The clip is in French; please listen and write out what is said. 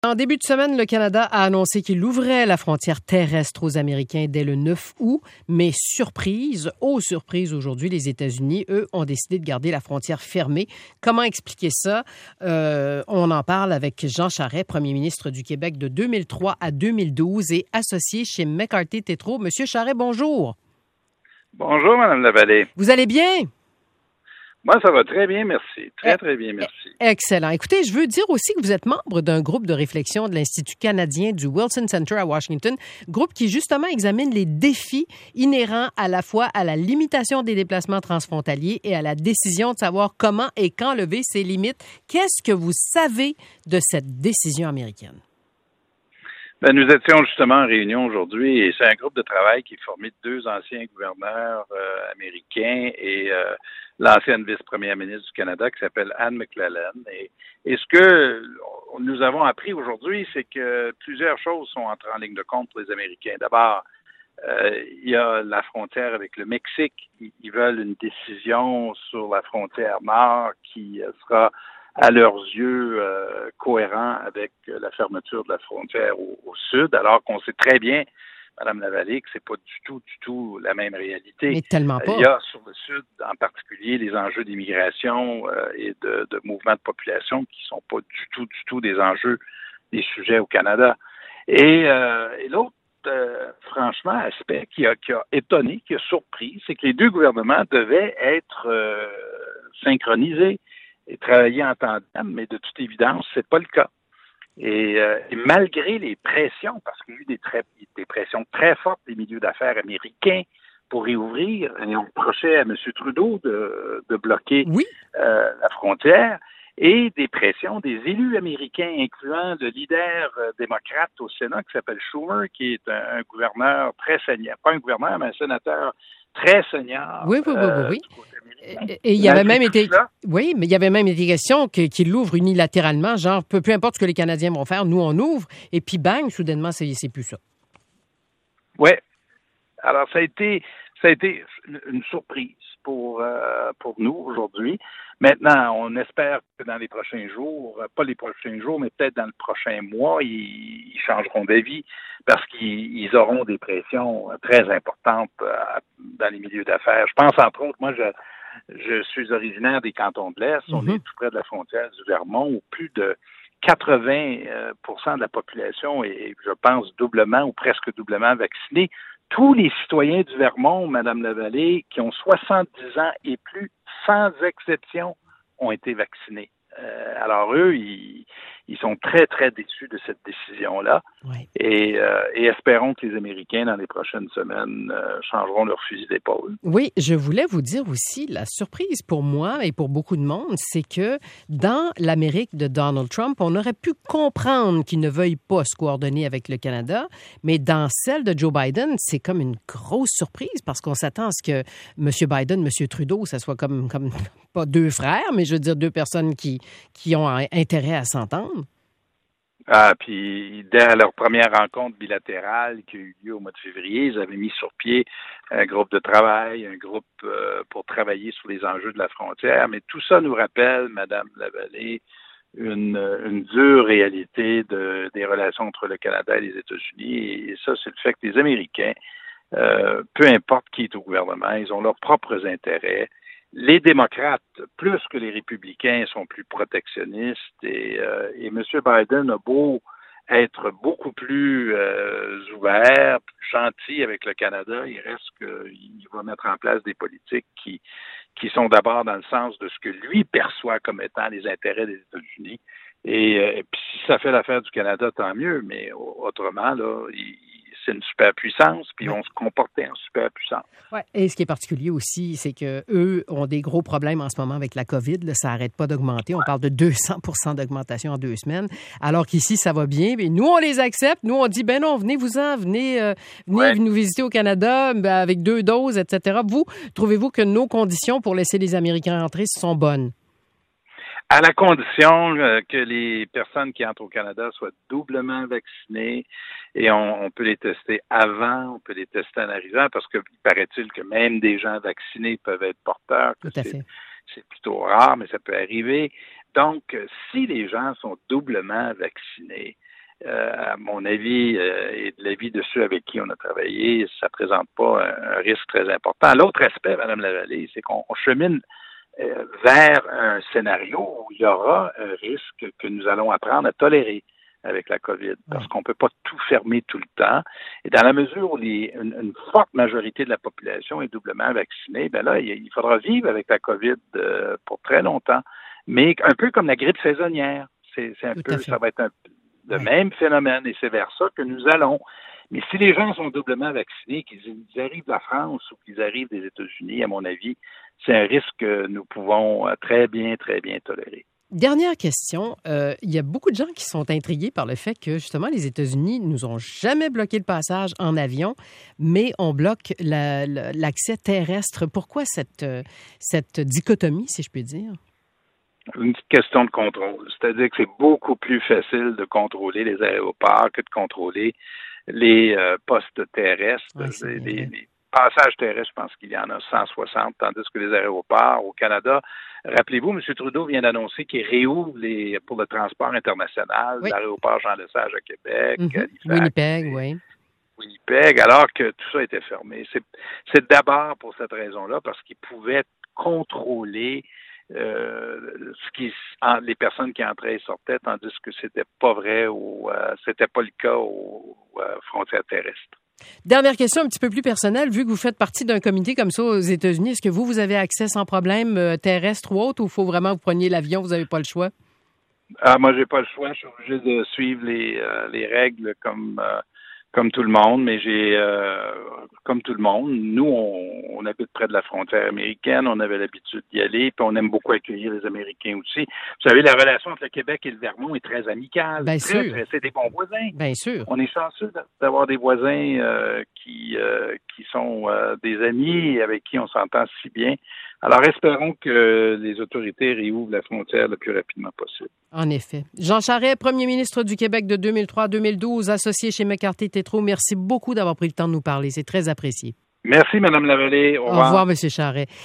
En début de semaine, le Canada a annoncé qu'il ouvrait la frontière terrestre aux Américains dès le 9 août. Mais surprise, aujourd'hui, les États-Unis, eux, ont décidé de garder la frontière fermée. Comment expliquer ça? On en parle avec Jean Charest, premier ministre du Québec de 2003 à 2012 et associé chez McCarthy Tétrault. Monsieur Charest, bonjour. Bonjour, Mme Lavallée. Vous allez bien? Moi, ça va très bien, merci. Très bien, merci. Excellent. Écoutez, je veux dire aussi que vous êtes membre d'un groupe de réflexion de l'Institut canadien du Wilson Center à Washington, groupe qui justement examine les défis inhérents à la fois à la limitation des déplacements transfrontaliers et à la décision de savoir comment et quand lever ces limites. Qu'est-ce que vous savez de cette décision américaine? Ben, nous étions justement en réunion aujourd'hui et c'est un groupe de travail qui est formé de deux anciens gouverneurs américains et l'ancienne vice-première ministre du Canada qui s'appelle Anne McClellan. Et ce que nous avons appris aujourd'hui, c'est que plusieurs choses sont entrées en ligne de compte pour les Américains. D'abord, il y a la frontière avec le Mexique. Ils veulent une décision sur la frontière nord qui sera à leurs yeux cohérent avec la fermeture de la frontière au sud, alors qu'on sait très bien, Mme Lavallée, que c'est pas du tout la même réalité. Mais tellement pas. Il y a sur le sud, en particulier, les enjeux d'immigration et de mouvement de population qui sont pas du tout des enjeux, des sujets au Canada. Et l'autre, franchement, aspect qui a étonné, qui a surpris, c'est que les deux gouvernements devaient être synchronisés et travailler en tandem, mais de toute évidence, c'est pas le cas. Et malgré les pressions, parce qu'il y a eu des pressions très fortes des milieux d'affaires américains pour réouvrir, et on reprochait à M. Trudeau de bloquer la frontière, et des pressions des élus américains, incluant le leader démocrate au Sénat qui s'appelle Schumer, qui est un gouverneur très senior, pas un gouverneur, mais un sénateur très senior. Oui. Et il y avait même été, mais il y avait même été question qu'il l'ouvre unilatéralement, genre peu importe ce que les Canadiens vont faire, nous on ouvre, et puis bang, soudainement c'est plus ça. Oui. Alors ça a été une surprise pour nous aujourd'hui. Maintenant, on espère que dans les prochains jours, pas les prochains jours, mais peut-être dans le prochain mois, ils changeront d'avis parce qu'ils auront des pressions très importantes dans les milieux d'affaires. Je pense entre autres, moi je suis originaire des cantons de l'Est. On est tout près de la frontière du Vermont où plus de 80% de la population est, je pense, doublement ou presque doublement vaccinée. Tous les citoyens du Vermont, Mme Lavallée, qui ont 70 ans et plus, sans exception, ont été vaccinés. Alors eux, ils sont très, très déçus de cette décision-là. Oui. Et espérons que les Américains, dans les prochaines semaines, changeront leur fusil d'épaule. Oui, je voulais vous dire aussi, la surprise pour moi et pour beaucoup de monde, c'est que dans l'Amérique de Donald Trump, on aurait pu comprendre qu'il ne veuille pas se coordonner avec le Canada, mais dans celle de Joe Biden, c'est comme une grosse surprise parce qu'on s'attend à ce que M. Biden, M. Trudeau, ça soit comme pas deux frères, mais je veux dire deux personnes qui ont intérêt à s'entendre. Ah, puis dès leur première rencontre bilatérale qui a eu lieu au mois de février, ils avaient mis sur pied un groupe de travail, un groupe pour travailler sur les enjeux de la frontière. Mais tout ça nous rappelle, Madame Lavallée, une dure réalité des relations entre le Canada et les États-Unis. Et ça, c'est le fait que les Américains, peu importe qui est au gouvernement, ils ont leurs propres intérêts. Les démocrates, plus que les républicains, sont plus protectionnistes et M. Biden a beau être beaucoup plus ouvert, plus gentil avec le Canada, il reste qu'il va mettre en place des politiques qui sont d'abord dans le sens de ce que lui perçoit comme étant les intérêts des États-Unis. Et puis si ça fait l'affaire du Canada, tant mieux, mais autrement, là, c'est une superpuissance, puis ils vont se comporter en superpuissance. Ouais. Et ce qui est particulier aussi, c'est qu'eux ont des gros problèmes en ce moment avec la COVID. Là, ça n'arrête pas d'augmenter. On parle de 200% d'augmentation en 2 semaines, alors qu'ici, ça va bien. Mais nous, on les accepte. Nous, on dit, ben non, venez-vous-en, venez nous visiter au Canada avec 2 doses, etc. Vous, trouvez-vous que nos conditions pour laisser les Américains entrer sont bonnes? À la condition que les personnes qui entrent au Canada soient doublement vaccinées et on peut les tester avant, on peut les tester en arrivant parce que il paraît-il que même des gens vaccinés peuvent être porteurs. Tout à fait. C'est plutôt rare, mais ça peut arriver. Donc, si les gens sont doublement vaccinés, à mon avis, et de l'avis de ceux avec qui on a travaillé, ça présente pas un risque très important. L'autre aspect, Mme Lavallée, c'est qu'on chemine vers un scénario où il y aura un risque que nous allons apprendre à tolérer avec la COVID, parce qu'on ne peut pas tout fermer tout le temps. Et dans la mesure où une forte majorité de la population est doublement vaccinée, ben là, il faudra vivre avec la COVID pour très longtemps. Mais un peu comme la grippe saisonnière. Ça va être le même phénomène, et c'est vers ça que nous allons. Mais si les gens sont doublement vaccinés, qu'ils arrivent de la France ou qu'ils arrivent des États-Unis, à mon avis, c'est un risque que nous pouvons très bien tolérer. Dernière question. Il y a beaucoup de gens qui sont intrigués par le fait que, justement, les États-Unis nous ont jamais bloqué le passage en avion, mais on bloque l'accès terrestre. Pourquoi cette dichotomie, si je peux dire? Une question de contrôle. C'est-à-dire que c'est beaucoup plus facile de contrôler les aéroports que de contrôler les postes terrestres. Ouais, les passages terrestres, je pense qu'il y en a 160, tandis que les aéroports au Canada, rappelez-vous, M. Trudeau vient d'annoncer qu'il réouvre pour le transport international, l'aéroport Jean-Lesage à Québec, Halifax, Winnipeg, oui. Winnipeg, alors que tout ça était fermé. C'est d'abord pour cette raison-là, parce qu'ils pouvaient contrôler les personnes qui entraient et sortaient, tandis que c'était pas vrai ou c'était pas le cas aux frontières terrestres. Dernière question un petit peu plus personnelle. Vu que vous faites partie d'un comité comme ça aux États-Unis, est-ce que vous avez accès sans problème terrestre ou autre, ou il faut vraiment que vous preniez l'avion, vous n'avez pas le choix? Moi, j'ai pas le choix. Je suis obligé de suivre les règles comme tout le monde, mais comme tout le monde, nous, on habite près de la frontière américaine, on avait l'habitude d'y aller, puis on aime beaucoup accueillir les Américains aussi. Vous savez, la relation entre le Québec et le Vermont est très amicale. Bien sûr. C'est des bons voisins. Bien sûr. On est chanceux d'avoir des voisins qui sont des amis et avec qui on s'entend si bien. Alors, espérons que les autorités réouvrent la frontière le plus rapidement possible. En effet. Jean Charest, premier ministre du Québec de 2003 à 2012, associé chez McCarthy Tétrault, merci beaucoup d'avoir pris le temps de nous parler. C'est très apprécié. Merci, Mme Lavallée. Au revoir. Au revoir, M. Charest.